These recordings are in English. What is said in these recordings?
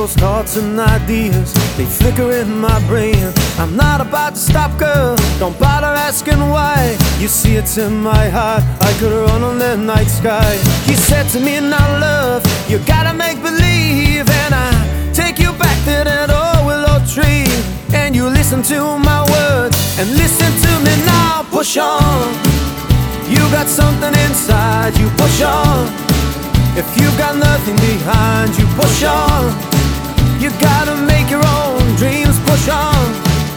those thoughts and ideas, they flicker in my brain. I'm not about to stop, girl, don't bother asking why. You see it's in my heart, I could run on the night sky. You said to me, now love, you gotta make believe. And I take you back to that old willow tree. And you listen to my words, and listen to me now. Push on, you got something inside, you push on. If you've got nothing behind you, push on. You gotta make your own dreams, push on.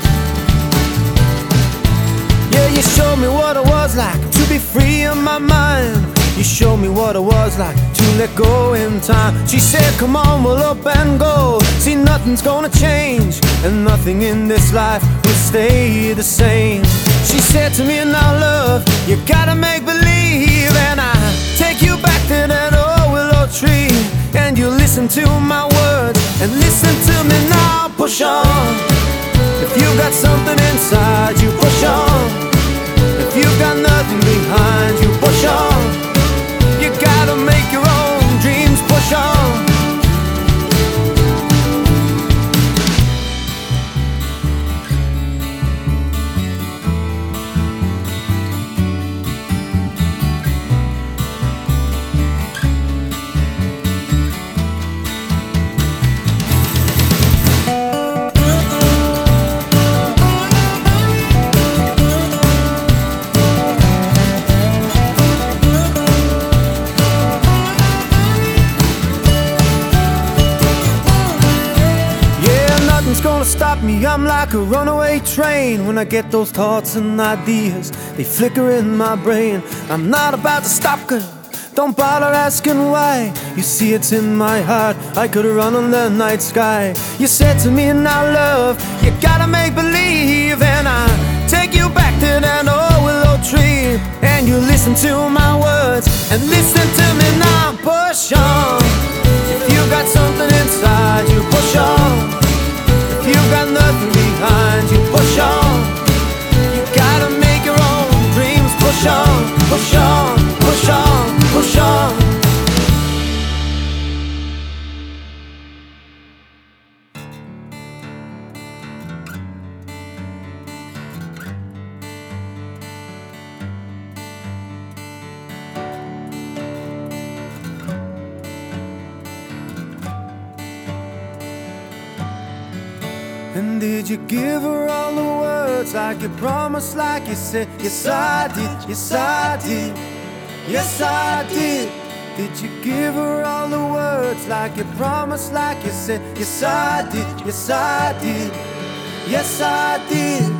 Yeah, you showed me what it was like to be free in my mind. You showed me what it was like to let go in time. She said, come on, we'll up and go. See, nothing's gonna change, and nothing in this life will stay the same. She said to me, now love, you gotta make believe. And I take you back to that old willow tree. And you listen to my words, and listen to me now. Push on. If you've got something inside you, push on. If you've got nothing behind you, push on. You gotta make your own dreams, push on. Nothing's gonna stop me, I'm like a runaway train. When I get those thoughts and ideas, they flicker in my brain. I'm not about to stop, girl, don't bother asking why. You see it's in my heart, I could run on the night sky. You said to me, now love, you gotta make believe. And I take you back to that old willow tree. And you listen to my words, and listen to me now. Push on. If you got something inside you, push on. You've got nothing behind you, push on. You gotta make your own dreams, push on, push on, push on, push on. And did you give her all the words like you promised, like you said? Yes, I did, yes, I did, yes, I did. Did you give her all the words like you promised, like you said? Yes, I did, yes, I did, yes, I did.